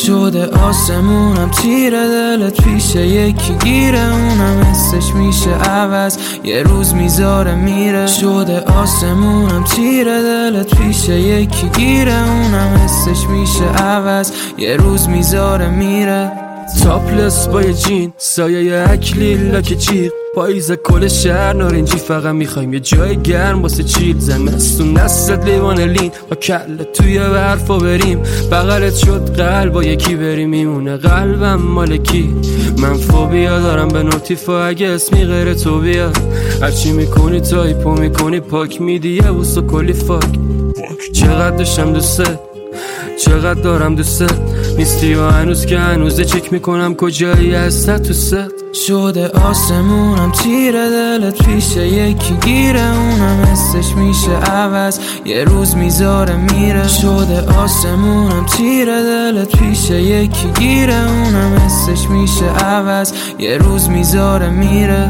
شده آسمونم تیره دلت پیشه یکی گیره اونم حسش میشه عوض یه روز میذاره میره شده آسمونم تیره دلت پیشه یکی گیره اونم حسش میشه عوض یه روز میذاره میره تاپلس با یه جین سایه اکلیل لاک جیغ پاییز کل شهر نارنجی فقط میخوایم یه جای گرم واسه چیل زمستون نستت لیوان لین با کله توی برفا بریم بغلت شد قلب با یکی بریم میمونه قلبم مالکی من فوبیا دارم به نوتیفا اگه اسمی غیر تو بیاد هرچی میکنی تایپو میکنی پاک میدی یه بوسو کلی فاک چقدر داشتم دوست چقدر دارم دوست نیستی و هنوز که هنوزه چک میکنم کجایی هسته تو ست شده آسمونم تیره دلت پیشه یکی گیره اونم حسش میشه عوض یه روز میذاره میره شده آسمونم تیره دلت پیشه یکی گیره اونم حسش میشه عوض یه روز میذاره میره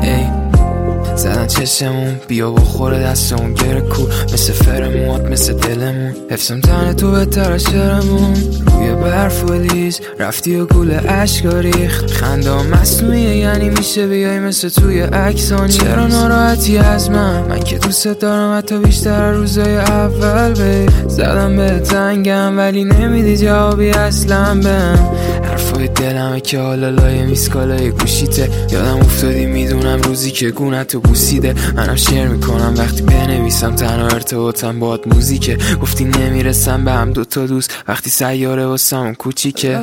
زدن چشمون بیا بخوره دستمون گره کو مثل فرموات مثل دلمون حفظم تنه تو بهتر از شرمون روی برف و لیز رفتی و گول عشقا ریخت خنده مصنوعیه یعنی میشه بیای مثل توی عکسانی چرا ناراحتی از من که دوست دارم حتی بیشتر روزای اول زدم به تنگم ولی نمیدی جوابی اصلا بهم حرفای دلمه که حالا لایه میسکالای گوشیته یادم افتادی میدونم روزی که گونتو بوسیده منم شعر میکنم وقتی بنویسم تنها ارتباطم باهات موزیکه گفتی نمیرسم به هم دوتا دوست وقتی سیاره واسمون کوچیکه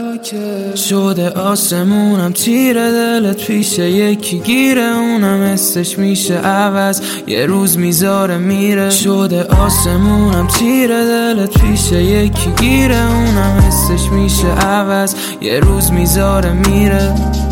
شده آسمونم تیره دلت پیشه یکی گیره اونم حسش میشه عوض یه روز میذاره میره شده آسمونم تیره دلت پیشه یکی گیره اونم حسش میشه عوض یه روز میذاره میره